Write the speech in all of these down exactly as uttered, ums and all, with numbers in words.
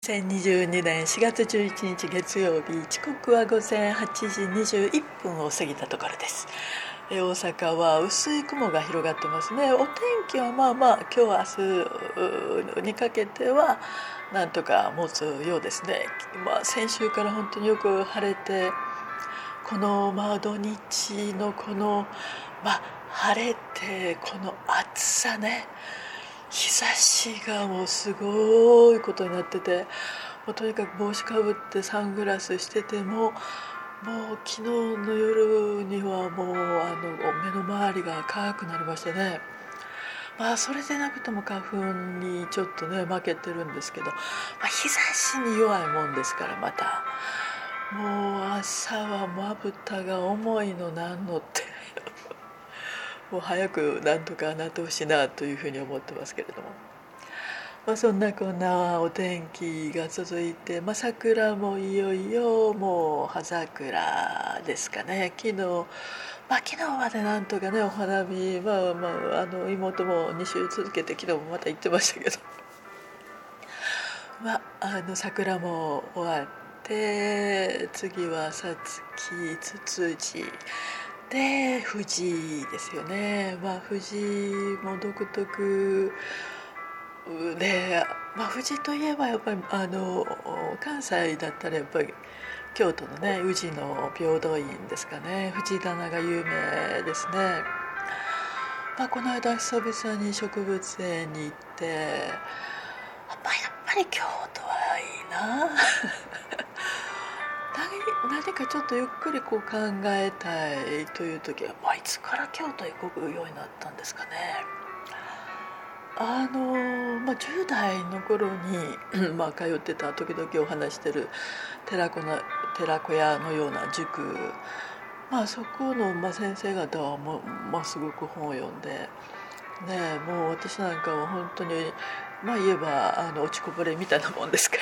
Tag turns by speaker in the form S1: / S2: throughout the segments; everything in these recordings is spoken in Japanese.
S1: にせんにじゅうにねんしがつじゅういちにち月曜日、時刻は午前はちじにじゅういっぷんを過ぎたところです。大阪は薄い雲が広がってますね。お天気はまあまあ今日明日にかけてはなんとか持つようですね。まあ、先週から本当によく晴れて、このまあ土日のこのまあ晴れてこの暑さね、日差しがもうすごいことになってて、もうとにかく帽子かぶってサングラスしてても、もう昨日の夜にはもうあの目の周りが赤くなりましてね。まあそれでなくても花粉にちょっとね負けてるんですけど、まあ、日差しに弱いもんですから、またもう朝はまぶたが重いのなんのってもう早くなんとかなってほしいなというふうに思ってますけれども、まあ、そんなこんなお天気が続いて、まあ、桜もいよいよもう葉桜ですかね。昨日、まあ、昨日までなんとかねお花見、まあまあ、あの妹もに週続けて昨日もまた行ってましたけどまあ、あの桜も終わって、次はさつき、つつじで富士ですよね。まあ富士も独特で、まあ、富士といえばやっぱりあの関西だったらやっぱり京都のね宇治の平等院ですかね。富士棚が有名ですね。まあ、この間久々に植物園に行って、やっぱやっぱり京都はいいな何, 何かちょっとゆっくりこう考えたいという時は、まあ、いつから京都行くようになったんですかね。あの、まあ、じゅう代の頃にまあ通ってた、時々お話してる寺子の寺子屋のような塾、まあ、そこの、まあ、先生方はもう、まあ、すごく本を読んで、ね、もう私なんかは本当にまあ言えばあの落ちこぼれみたいなもんです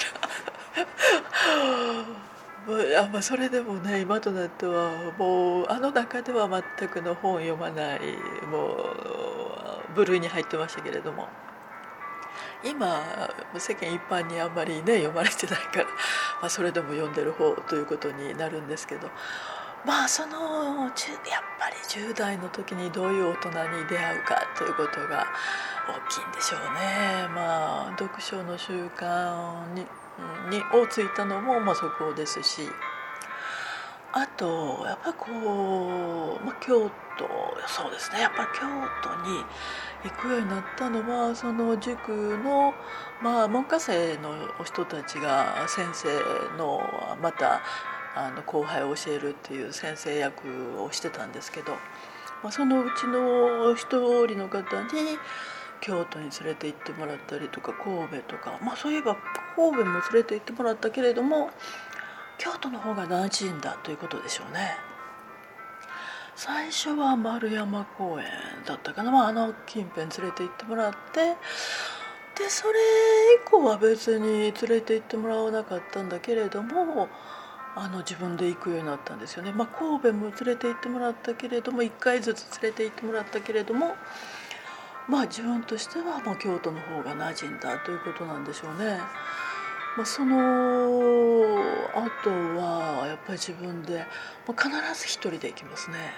S1: からまあ、それでもね今となってはもうあの中では全くの本を読まない、もう部類に入ってましたけれども、今世間一般にあんまりね読まれてないから、まあ、それでも読んでる方ということになるんですけど、まあそのやっぱりじゅう代の時にどういう大人に出会うかということが大きいんでしょうね。まあ読書の習慣ににをついたのも、まあ、そこですし、あとやっぱりこう、まあ、京都、そうですね、やっぱり京都に行くようになったのはその塾の、まあ、門下生の人たちが先生のまたあの後輩を教えるっていう先生役をしてたんですけど、まあ、そのうちの一人の方に京都に連れて行ってもらったりとか、神戸とか、まあそういえば神戸も連れて行ってもらったけれども京都の方が馴染んだということでしょうね。最初は丸山公園だったかな、まあ、あの近辺連れて行ってもらって、でそれ以降は別に連れて行ってもらわなかったんだけれども、あの自分で行くようになったんですよね。まあ、神戸も連れて行ってもらったけれども、いっかいずつ連れて行ってもらったけれども、まあ自分としてはもう京都の方が馴染んだということなんでしょうね。まあ、そのあとはやっぱり自分で、まあ、必ず一人で行きますねやっ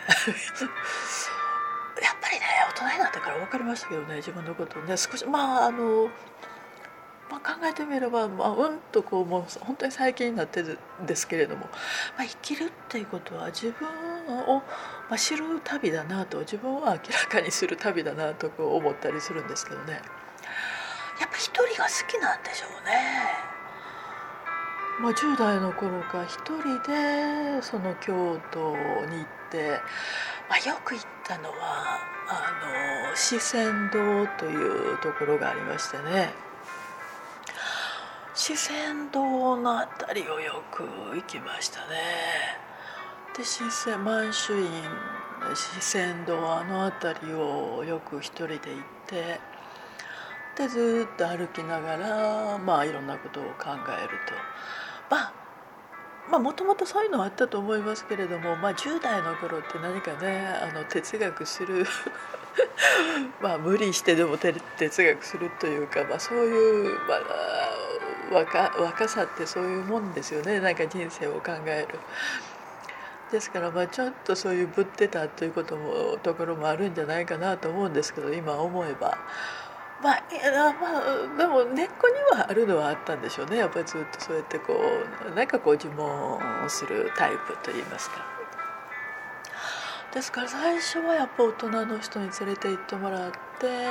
S1: ぱりね大人になってから分かりましたけどね、自分のことをね少しまああのまあ、考えてみれば、まあ、うんとこうもう本当に最近になってるんですけれども、まあ、生きるっていうことは自分を、まあ、知る旅だなと、自分を明らかにする旅だなとこう思ったりするんですけどね。やっぱ一人が好きなんでしょうね。まあ、じゅう代の頃から一人でその京都に行って、まあ、よく行ったのはあの四川堂というところがありましてね、四川堂のあたりをよく行きましたね。で四川満州院、四川堂、あのあたりをよく一人で行って、でずっと歩きながらまあいろんなことを考えると、まあまあもともとそういうのはあったと思いますけれども、まあ、じゅう代の頃って何かねあの哲学するまあ無理してでも哲学するというか、まあ、そういう、まあ、 若若さってそういうもんですよね、なんか人生を考える。ですからまあちょっとそういうぶってたということもところもあるんじゃないかなと思うんですけど、今思えばまあ、いやまあでも根っこにはあるのはあったんでしょうね、やっぱりずっとそうやってこうなんかこう自問をするタイプといいますか。ですから最初はやっぱ大人の人に連れて行ってもらって、で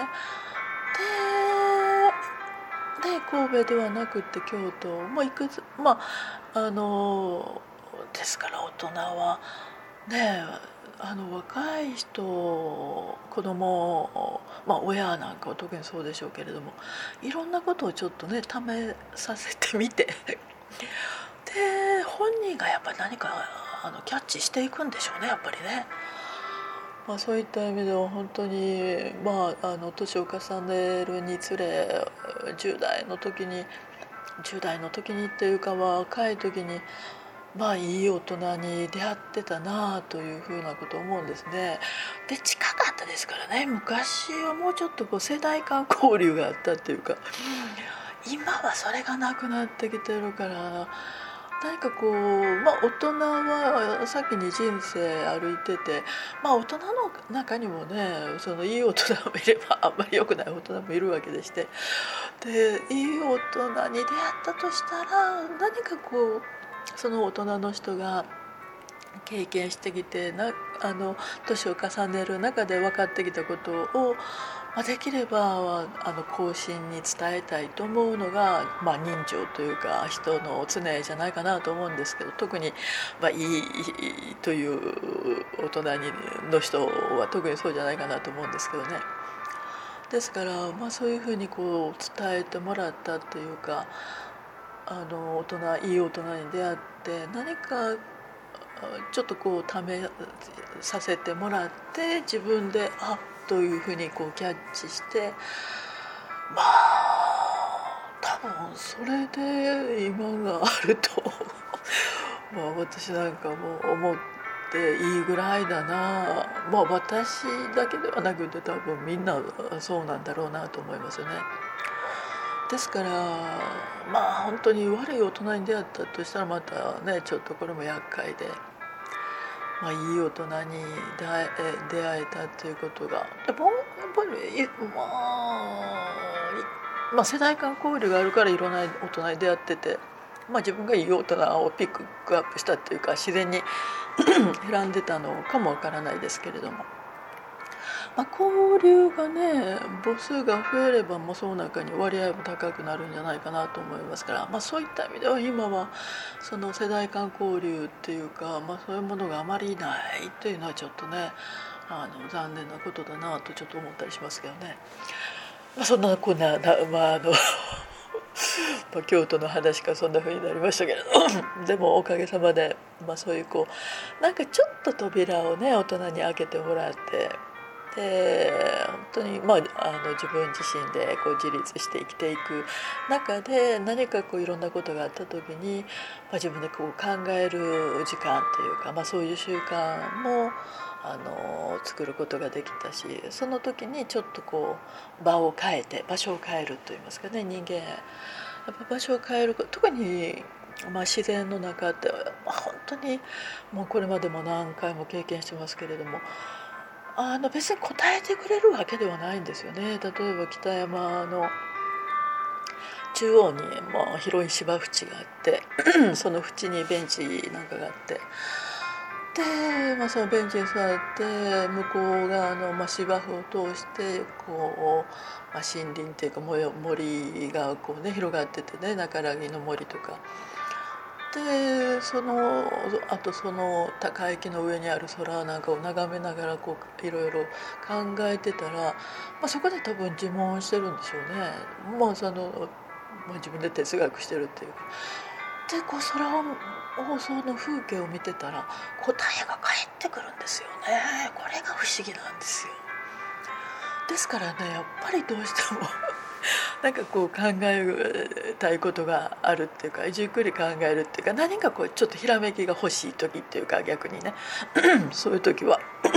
S1: で神戸ではなくって京都もいくつまああのですから大人はねあの若い人子供まあ親なんかは特にそうでしょうけれども、いろんなことをちょっとね試させてみてで本人がやっぱり何かあのキャッチしていくんでしょうね、やっぱりね。まあ、そういった意味では本当に、まあ、あの年を重ねるにつれじゅう代の時にじゅう代の時にっていうか若い時にまあいい大人に出会ってたなというふうなことを思うんですね。で近かったですからね、昔はもうちょっとこう世代間交流があったっていうか、今はそれがなくなってきてるから、何かこう、まあ、大人は先に人生歩いてて、まあ、大人の中にもねそのいい大人もいればあんまり良くない大人もいるわけでして、でいい大人に出会ったとしたら何かこうその大人の人が経験してきてなあの年を重ねる中で分かってきたことを、まあ、できればあの後進に伝えたいと思うのが、まあ、人情というか人の常じゃないかなと思うんですけど、特に、まあ、いいという大人にの人は特にそうじゃないかなと思うんですけどね。ですから、まあ、そういうふうにこう伝えてもらったというか、あの大人いい大人に出会って何かちょっとこう試させてもらって自分であというふうにこうキャッチして、まあ多分それで今があるとまあ私なんかも思っていいぐらいだな。まあ私だけではなくて多分みんなそうなんだろうなと思いますよね。ですからまあ本当に悪い大人に出会ったとしたらまたねちょっとこれも厄介で、まあ、いい大人に出会え、出会えたということがでもやっぱり、まあ、まあ世代間交流があるからいろんな大人に出会ってて、まあ、自分がいい大人をピックアップしたっていうか自然に選んでたのかもわからないですけれども。まあ、交流がね母数が増えればもうその中に割合も高くなるんじゃないかなと思いますから、まあ、そういった意味では今はその世代間交流っていうか、まあ、そういうものがあまりないっていうのはちょっとねあの残念なことだなとちょっと思ったりしますけどね。まあ、そんなこんな、まああのまあ京都の話からそんな風になりましたけれどでもおかげさまで、まあ、そういうこうなんかちょっと扉をね大人に開けてもらって。で本当に、まあ、あの自分自身でこう自立して生きていく中で何かこういろんなことがあった時に、まあ、自分でこう考える時間というか、まあ、そういう習慣もあの作ることができたし、その時にちょっとこう場を変えて場所を変えるといいますかね、人間やっぱ場所を変える特にまあ、自然の中って、まあ、本当にもうこれまでも何回も経験してますけれども、あの別に答えてくれるわけではないんですよね。例えば北山の中央にもう広い芝生があってその縁にベンチなんかがあって、で、まあ、そのベンチに座って向こう側の、まあ、芝生を通してこう、まあ、森林っていうか森がこう、ね、広がっててね、中良木の森とかで、そのあとその高い木の上にある空なんかを眺めながらこういろいろ考えてたら、まあ、そこで多分自問してるんでしょうね。もうその、まあ、自分で哲学してるっていうか。でこう空をその風景を見てたら答えが返ってくるんですよね。これが不思議なんですよ。ですからねやっぱりどうしてもなんかこう考えたいことがあるっていうか、じっくり考えるっていうか、何かこうちょっとひらめきが欲しい時っていうか、逆にねそういう時は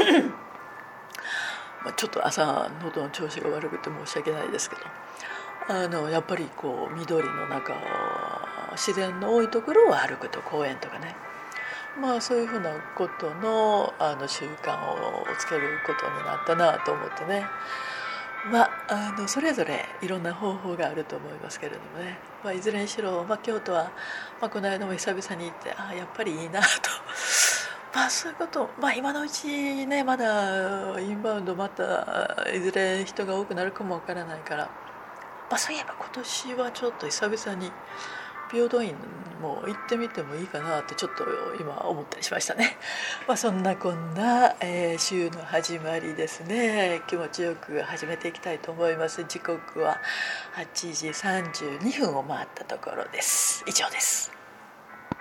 S1: まあちょっと朝喉の調子が悪くて申し訳ないですけど、あのやっぱりこう緑の中自然の多いところを歩くと、公園とかね、まあそういうふうなことのあの習慣をつけることになったなと思ってね、まあ、あのそれぞれいろんな方法があると思いますけれどもね、まあ、いずれにしろ、まあ、京都は、まあ、この間も久々に行ってああやっぱりいいなとまあそういうこと、まあ、今のうちねまだインバウンドまたいずれ人が多くなるかもわからないから、まあ、そういえば今年はちょっと久々に平等院も行ってみてもいいかなってちょっと今思ったりしましたね。まあそんなこんな、えー週の始まりですね。気持ちよく始めていきたいと思います。時刻ははちじさんじゅうにふんを回ったところです。以上です。